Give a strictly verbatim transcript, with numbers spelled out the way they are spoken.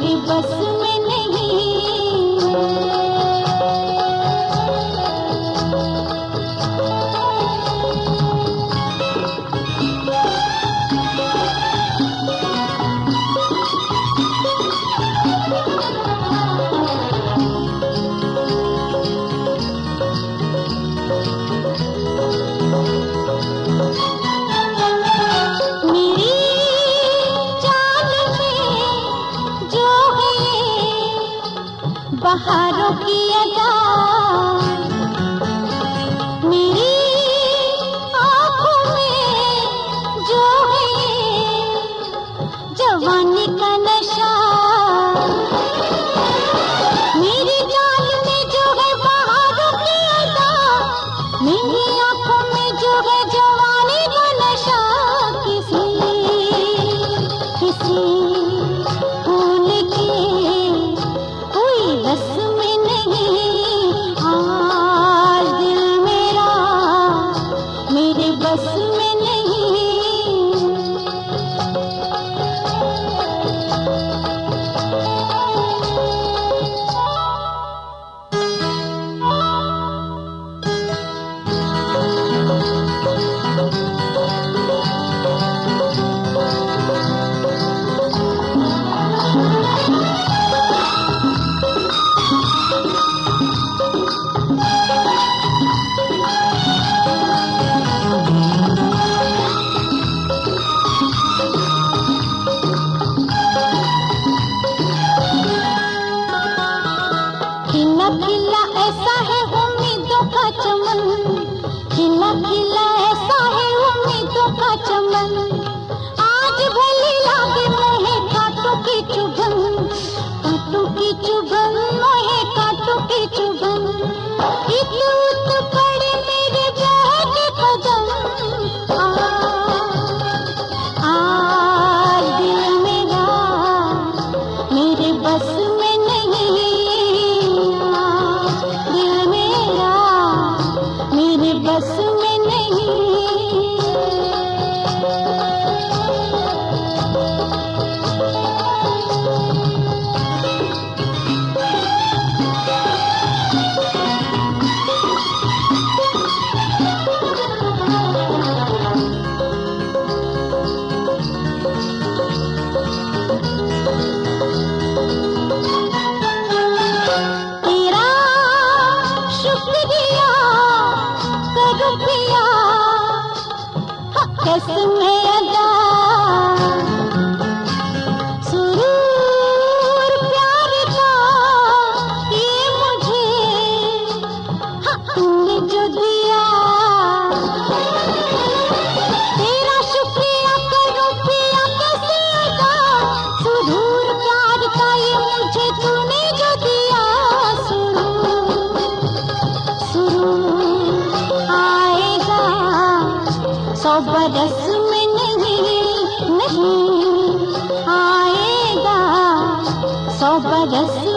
मेरी बस में नहीं। बहारों की अदा मेरी आँखों में जो है जवानी का नशा, मेरी जान में जो है बहारों की अदा, मेरी आँखों में जो है जवानी का नशा। किसी किसी फूल के बस में नहीं, आज दिल मेरा मेरे बस में नहीं। खिला खिला ऐसा है उम्मीदों का चमन, खिला खिला ऐसा है उम्मीदों का चमन। आज भली लागे मोहे कांटों की चुभन, कांटों की चुभन, मोहे कांटों की चुभन। इत उत पड़े मेरे बहके कदम, आज दिल मेरा मेरे बस में नहीं, मेरे बस में नहीं। तेरा शुक्रिया करो पिया, कसम है अदा, सुरूर प्यार का ये मुझे तुमने जो दिया। तेरा शुक्रिया करो पिया कैसे अदा, सुरूर प्यार का ये मुझे तूने जो दिया। सुरूर सुरूर आएगा सौ बरस में नहीं, नहीं आएगा सौ बरस